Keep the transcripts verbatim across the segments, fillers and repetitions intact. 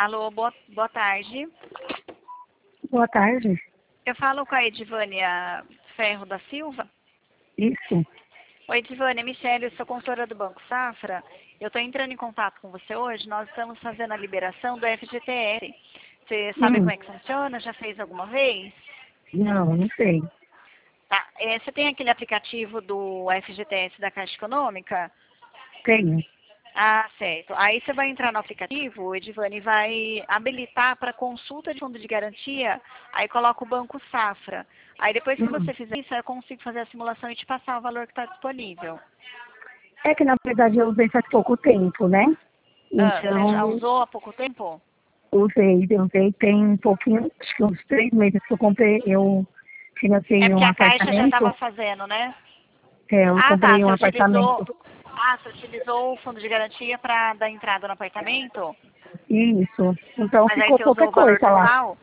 Alô, boa, boa tarde. Boa tarde. Eu falo com a Edivânia Ferro da Silva. Isso. Oi, Edivânia, Michele, eu sou consultora do Banco Safra. Eu estou entrando em contato com você hoje. Nós estamos fazendo a liberação do F G T S. Você sabe Hum. como é que funciona? Já fez alguma vez? Não, não sei. Tá. É, você tem aquele aplicativo do F G T S da Caixa Econômica? Tenho. Ah, certo. Aí você vai entrar no aplicativo, Edivane, e vai habilitar para consulta de fundo de garantia, aí coloca o Banco Safra. Aí depois que Hum. você fizer isso, eu consigo fazer a simulação e te passar o valor que está disponível. É que na verdade eu usei faz pouco tempo, né? Ah, você já Então, usou há pouco tempo? usei, eu usei tem um pouquinho, acho que uns três meses que eu comprei, eu É financei porque um a Caixa já estava apartamento. fazendo, né? É, eu Ah, tá. comprei um Você apartamento. utilizou. Ah, você utilizou o fundo de garantia para dar entrada no apartamento? Isso. Então Mas aí ficou você usou pouca o valor coisa lá. total?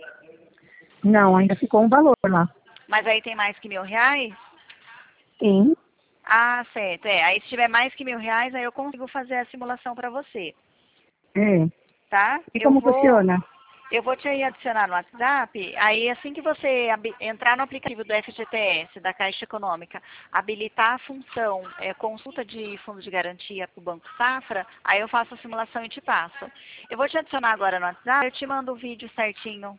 Não, ainda ficou um valor lá. Mas aí tem mais que mil reais? Sim. Ah, certo. É, aí se tiver mais que mil reais, aí eu consigo fazer a simulação para você, É. tá? E Eu como vou, funciona? eu vou te aí adicionar no WhatsApp, aí assim que você abi- entrar no aplicativo do F G T S, da Caixa Econômica, habilitar a função é, consulta de fundo de garantia para o Banco Safra, aí eu faço a simulação e te passo. Eu vou te adicionar agora no WhatsApp, eu te mando o vídeo certinho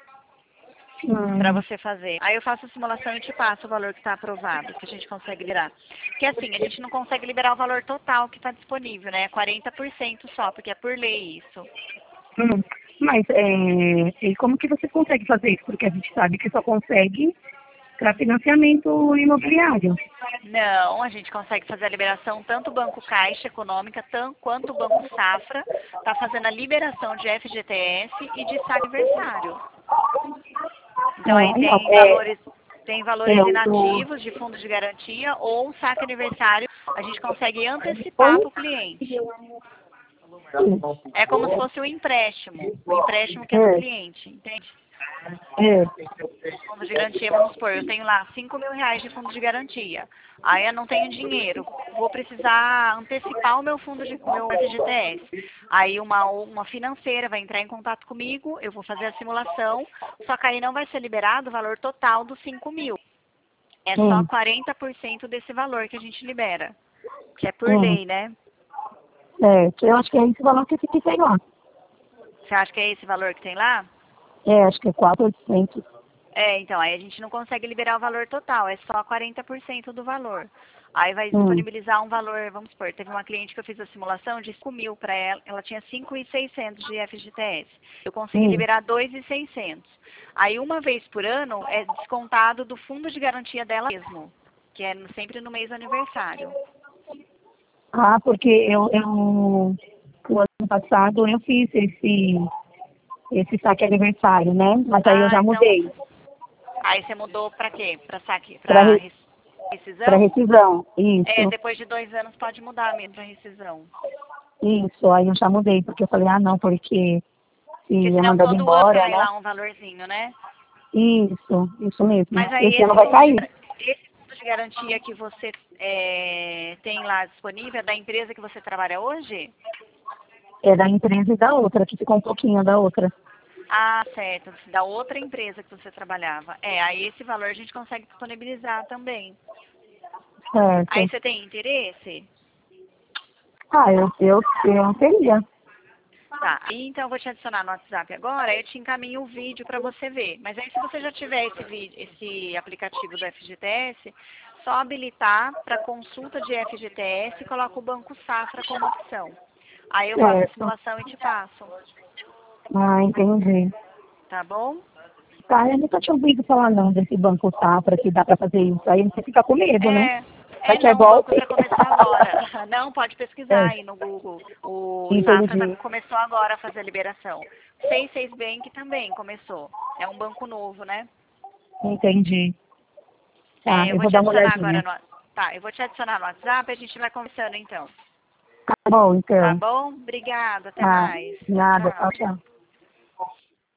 para Hum. você fazer. Aí eu faço a simulação e te passo o valor que está aprovado, que a gente consegue liberar. Porque assim, a gente não consegue liberar o valor total que está disponível, né? É quarenta por cento só, porque é por lei isso. Hum. Mas é, e como que você consegue fazer isso? Porque a gente sabe que só consegue para financiamento imobiliário. Não, a gente consegue fazer a liberação, tanto o Banco Caixa Econômica tam, quanto o Banco Safra está fazendo a liberação de F G T S e de saque aniversário. Então aí Ah, não, tem é, valores, tem é valores o do... inativos de fundo de garantia ou saque aniversário, a gente consegue antecipar Oi? para o cliente. É como se fosse o empréstimo, o empréstimo que é do É, cliente, entende? é. Fundo de garantia, vamos supor, eu tenho lá cinco mil reais de fundo de garantia. Aí eu não tenho dinheiro, vou precisar antecipar o meu fundo de, o meu F G T S. Aí uma, uma financeira vai entrar em contato comigo, eu vou fazer a simulação, só que aí não vai ser liberado o valor total dos cinco mil. É só Hum, quarenta por cento desse valor que a gente libera, que é por hum. lei, né? É, que eu acho que é esse valor que eu fiquei lá. Você acha que é esse valor que tem lá? É, acho que é quatro mil e oitocentos. É, então, aí a gente não consegue liberar o valor total, é só quarenta por cento do valor. Aí vai Hum, disponibilizar um valor, vamos supor, teve uma cliente que eu fiz a simulação de cinco mil para ela, ela tinha cinco mil e seiscentos de F G T S. Eu consegui hum. liberar dois mil e seiscentos. Aí uma vez por ano é descontado do fundo de garantia dela mesmo, que é no- sempre no mês do aniversário. Ah, porque eu, eu, o ano passado eu fiz esse, esse saque aniversário, né? Mas aí eu Ah, já então, mudei aí você mudou para quê? Para saque, para para re, para rescisão? rescisão. É, Isso, depois de dois anos pode mudar mesmo para rescisão. isso. Aí eu já mudei, porque eu falei, ah, não, porque se Porque é senão mandado todo ano embora, cai né? lá um valorzinho, né? Isso, isso mesmo. Mas aí Esse ano esse vai fundo de, cair. gar- esse fundo de garantia que você é, tem lá disponível é da empresa que você trabalha hoje? É da empresa e da outra, que ficou um pouquinho da outra. Ah, certo. Da outra empresa que você trabalhava. É, aí esse valor a gente consegue disponibilizar também. Aí Certo. você tem interesse? Ah, eu, eu, eu teria. Tá, e então eu vou te adicionar no WhatsApp agora, eu te encaminho o vídeo para você ver. Mas aí se você já tiver esse vídeo, esse aplicativo do F G T S, só habilitar para consulta de F G T S e coloca o Banco Safra como opção. Aí eu faço a Certo. simulação e te passo, Ah, entendi. tá bom? Tá, eu nunca tinha ouvido falar não desse banco safra que dá pra fazer isso. Aí você fica com medo, né? É, Vai é que é não, o Banco golpe. Safra começou agora. Não, pode pesquisar É, aí no Google. O Safra tá- entendi. começou agora a fazer a liberação. seis seis Bank também começou. É um banco novo, né? Entendi. Tá, É, eu eu vou vou te dar uma adicionar agora olhadinha. no... Tá, eu vou te adicionar no WhatsApp e a gente vai conversando então. Tá bom, Tá então. bom? Obrigada, até Ah, mais. nada. Tchau, Tchau. tchau.